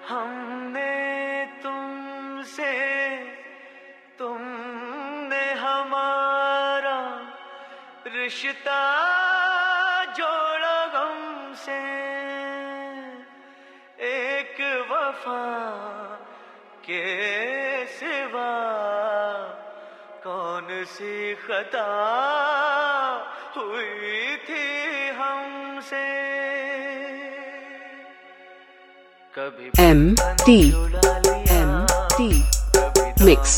हमने तुमसे, तुमने हमारा रिश्ता जोड़ा गम से। एक वफा के सिवा कौन सी खता हुई थी हमसे। कभी MT Mix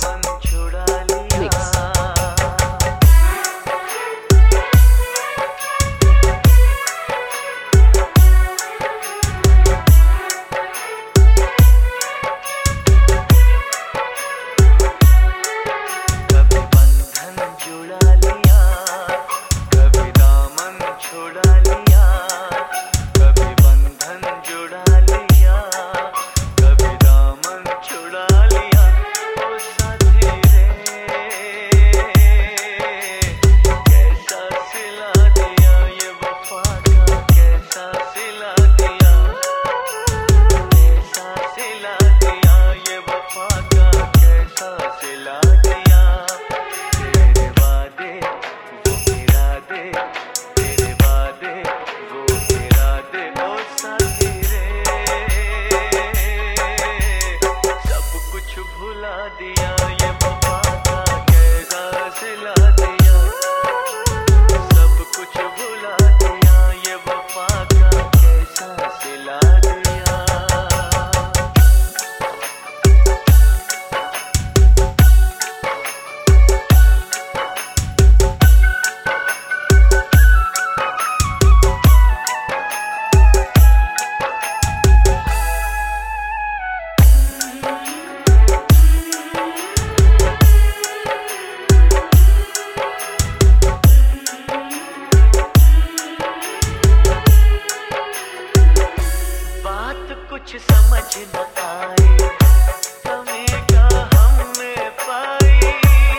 कुछ समझ न आए, कमी क्या हमने पाई।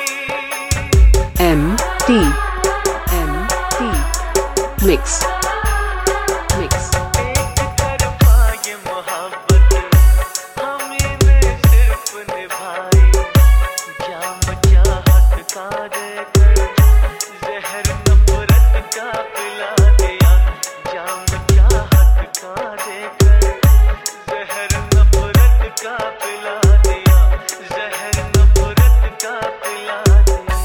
MT Mix एक तरफा ये मोहब्बत हमें ने सिर्फ निभाई। जाम चाहत का देकर जहर नफरत का पिला दिया। जाम चाहत का देकर जहर नफरत का पिला दिया। जहर नफरत का पिला दिया।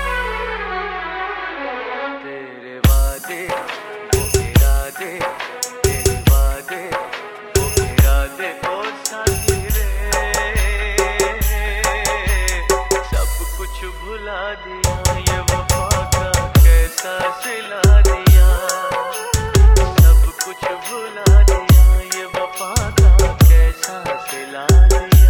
तेरे वादे वो इरादे, तेरे वादे वो इरादे ओ साथी रे। सब कुछ भुला दिया, ये वफा का कैसा सिला दिया। सब कुछ भुला दिया, ये वफा का कैसा सिला दिया।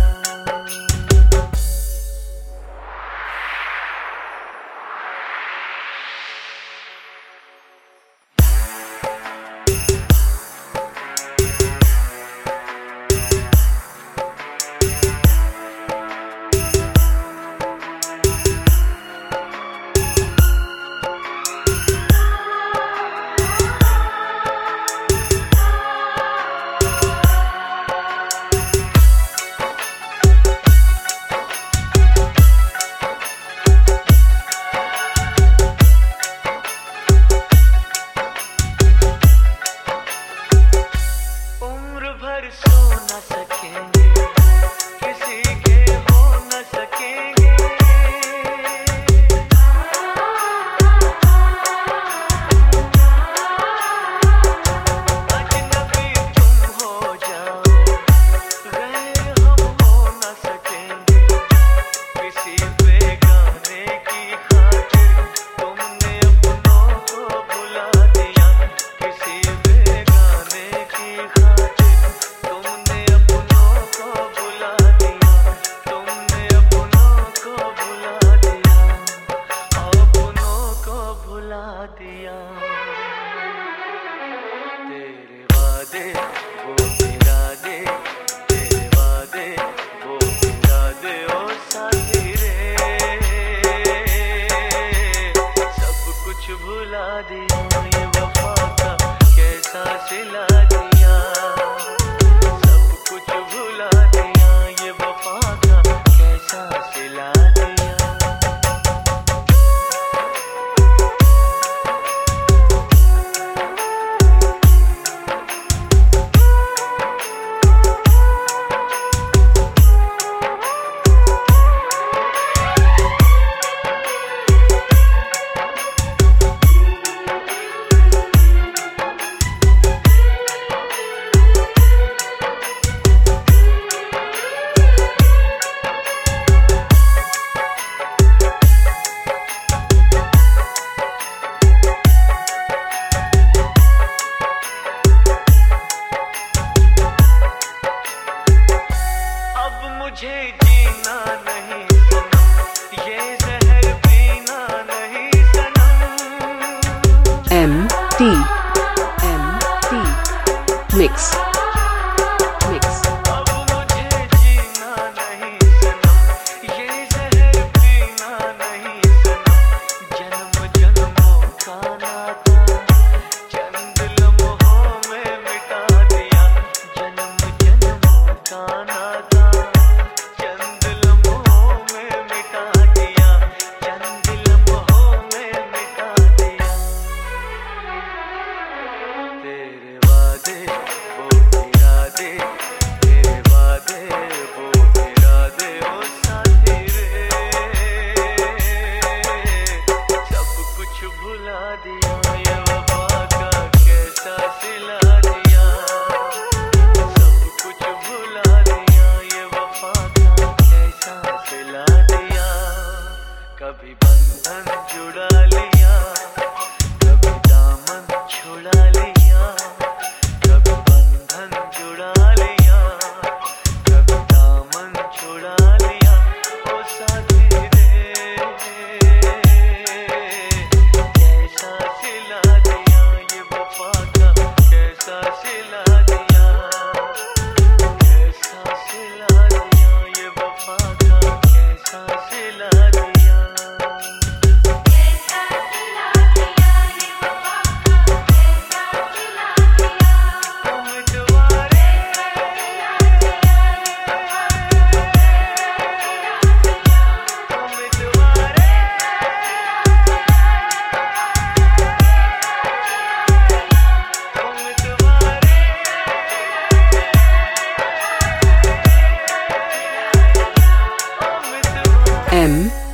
उम्र भर सो न सकेंगे, किसी के हो न सकेंगे। अजनबी तुम हो जाओ, गैर हम हो न सकेंगे। किसी बेगाने की खातिर तुमने अपनों को भुला दिया। किसी बेगाने की खातिर तुमने अपनों को भुला दिया। तुमने अपनों को भुला दिया। अपनों को भुला दिया। तेरे वादे वो इरादे, तेरे वादे वो इरादे ओ साथी रे। सब कुछ भुला दिया, ये वफा का कैसा सिला दिया। सब कुछ भुला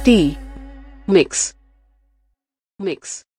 T. Mix. Mix.